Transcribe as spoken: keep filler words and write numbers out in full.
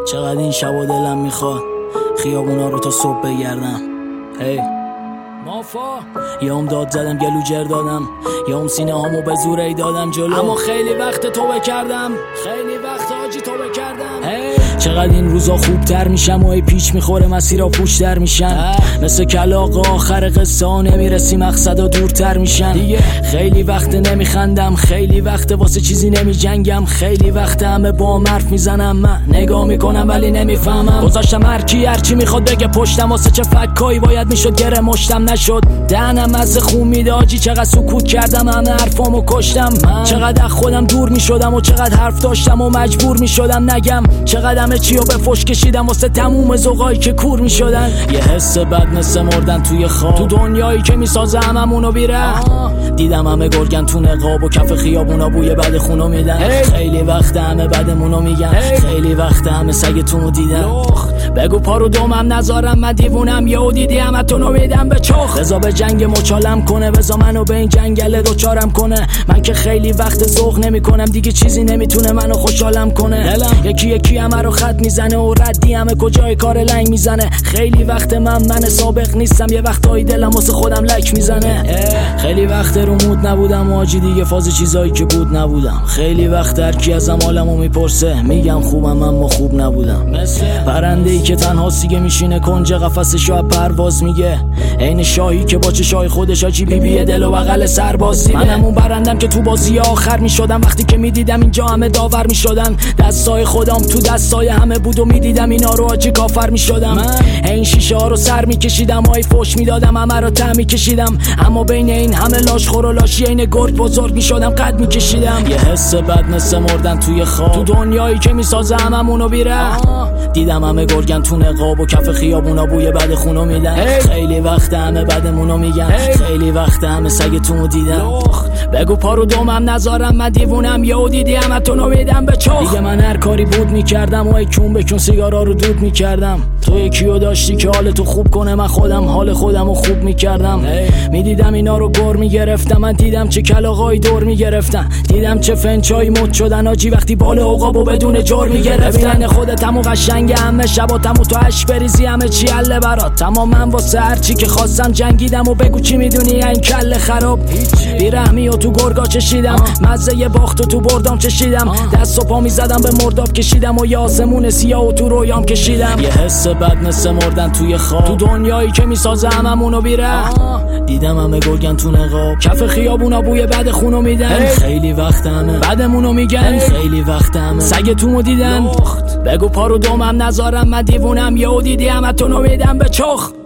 چقدر این شب دلم میخواد خیابونا رو تا صبح بگردم. هی مافا یا هم داد زدم گلو جر دادم، یا هم سینه هامو به زور ای دادم جلو، اما خیلی وقت توبه کردم، خیلی وقت آجی توبه کردم. hey. چقدر این روزا خوبتر میشم و ای پیچ میخوره مسیرها پوشتر میشن، مثل کلاغ آخر قصه ها نمیرسی مقصدا دورتر میشن دیگه. خیلی وقت نمیخندم، خیلی وقت واسه چیزی نمیجنگم، خیلی وقت همه با هم حرف میزنم، من نگاه میکنم ولی نمیفهمم. گذاشتم هر کی هر چی میخواد بگه پشتم، واسه چه فکایی باید میشد گره مشتم نشد، دهنم از خون میده آجی. چقدر سکوت کردم همه حرفامو کشتم، من چقدر خودم دور میشدم و چقدر حرف داشتم و مجبور میشدم نگم، چقدر همه چی رو به فش کشیدم واسه تموم ذوقایی که کور میشدن. یه حس بد مثل مردن توی خواب، تو دنیایی که میسازه هممونو بیره. دیدم همه گرگن تو نقاب و کف خیابونا بوی بد خونو میدن. hey. خیلی وقت همه بدمونو میگن. hey. خیلی وقت همه سگتونو دیدن. بگو پارو دومم نذارم من دیوونم، یهو دیدی همتونو میدم به چخ. بزا به جنگ مچالم کنه، بزا منو به این جنگل دوچارم کنه. من که خیلی وقت ذوق نمیکنم دیگه، چیزی نمیتونه منو خوشحالم کنه. دلم یکی یکی همه رو خط میزنه و ردی همه کجای کار لنگ میزنه. خیلی وقت من من سابق نیستم، یه وقتایی دلم واسه خودم لک میزنه. خیلی وقت رو مود نبودم و آجی دیگه فاز چیزایی که بود نبودم. خیلی وقت هر کی ازم حالمو میپرسه میگم خوبم اما خوب نبودم، مثل پرنده‌ای که تنها سیگه میشینه کنج قفسش و پرواز میگه، عین شاهی که با چشای خودش آجی بی بی دل و بغل سرباز دیده. منم اون برندم که تو بازی آخر میشدم، وقتی که میدیدم اینجا همه داور میشدن، دستای خودم تو دستای همه بود و میدیدم اینا رو آجی کافر میشدم. این شیشه ها رو سر میکشیدم، های فوش میدادم همه رو ته میکشیدم، اما بین این همه لاش خور و لاشی این گرگ بزرگ میشدم قد میکشیدم. یه حس بد مثل مردن توی خواب، تو دنیایی که میسازه هممونو بیره. دیدم همه گرگن تو نقاب و کف خیابونا بوی بد خونو میدن. hey. خیلی وقت همه بدمونو میگن. hey. خیلی وقت همه سگتونو دیدن. بگو پارو دومم نذارم من دیوونم، یهو دیدی همتونو میدم به چخ. دیگه من هر کاری بود میکردم و ای کون به کون سیگارا رو دود میکردم. تو یکیو داشتی که حالتو خوب کنه، من خودم حال خودمو خوب میکردم. hey. میدیدم اینا رو گر میگرفتم، من دیدم چه کلاغای دور میگرفتن، دیدم چه فنچای مد شدن آجی وقتی بال عقابو بدون جور میگرفتن. خودتمو قشنگ همه شباتمو تو اش بریزی همه چی حله برات، تمام من واسه هر چی که خواستم جنگیدم و بگو چی میدونی این کله خراب. بیرحمی و تو گرگا چشیدم، مزه ی باختو تو بردام چشیدم، دست و پا میزدم به مرداب کشیدم و یاسمون سیاه و تو رویام کشیدم. یه حس بد مثل مردن توی خواب، تو دنیایی که میسازه هممونو بیره. دیدم همه گرگن تو نقاب، کف خیابونا بوی بد خونو میدن. hey. خیلی وقت همه بدمونو میگن. hey. خیلی وقت همه سگتونو دیدن. بگو پارو دومم نذارم من دیوونم، یهو دیدی همتونو میدم به چخ.